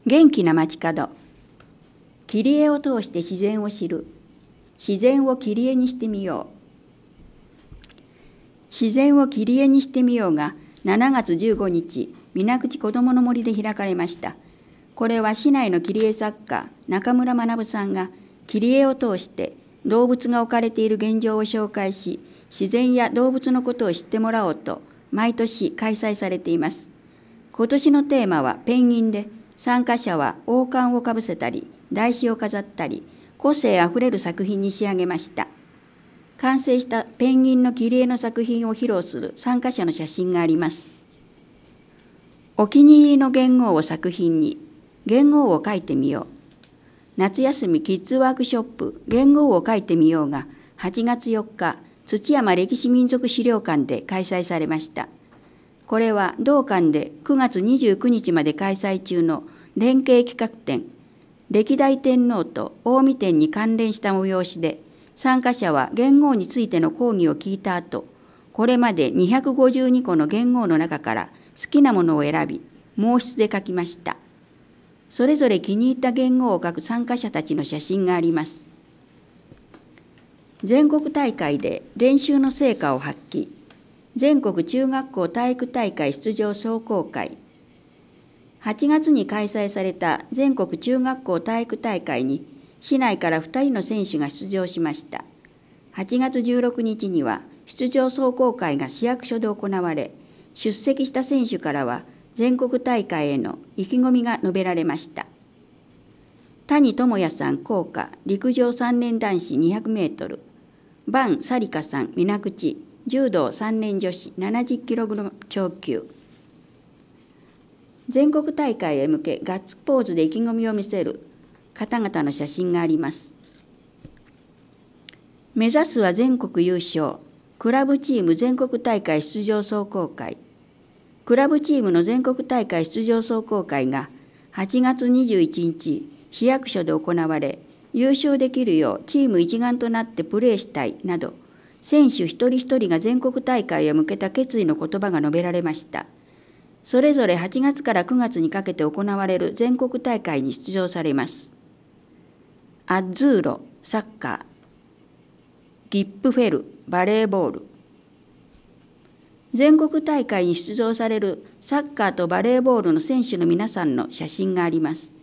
元気な街角。切り絵を通して自然を知る。自然を切り絵にしてみよう。自然を切り絵にしてみようが7月15日、水口こどもの森で開かれました。これは市内の切り絵作家、中村学さんが切り絵を通して動物が置かれている現状を紹介し、自然や動物のことを知ってもらおうと毎年開催されています。今年のテーマはペンギンで、参加者は王冠をかぶせたり、台紙を飾ったり、個性あふれる作品に仕上げました。完成したペンギンの切り絵の作品を披露する参加者の写真があります。お気に入りの元号を作品に、元号を書いてみよう。夏休みキッズワークショップ元号を書いてみようが8月4日、土山歴史民族資料館で開催されました。これは同館で9月29日まで開催中の連携企画展、歴代天皇と近江展に関連した催しで、参加者は元号についての講義を聞いた後、これまで252個の元号の中から好きなものを選び、毛筆で書きました。それぞれ気に入った元号を書く参加者たちの写真があります。全国大会で練習の成果を発揮。全国中学校体育大会出場壮行会。8月に開催された全国中学校体育大会に市内から2人の選手が出場しました。8月16日には出場壮行会が市役所で行われ、出席した選手からは全国大会への意気込みが述べられました。谷智也さん校歌陸上3年男子200メートル、伴紗理香さん水口柔道3年女子70キログラム超級。全国大会へ向けガッツポーズで意気込みを見せる方々の写真があります。目指すは全国優勝、クラブチーム全国大会出場壮行会。クラブチームの全国大会出場壮行会が8月21日、市役所で行われ、優勝できるようチーム一丸となってプレーしたいなど、選手一人一人が全国大会へ向けた決意の言葉が述べられました。それぞれ8月から9月にかけて行われる全国大会に出場されます。アッズーロ、サッカー、ギップフェル、バレーボール。全国大会に出場されるサッカーとバレーボールの選手の皆さんの写真があります。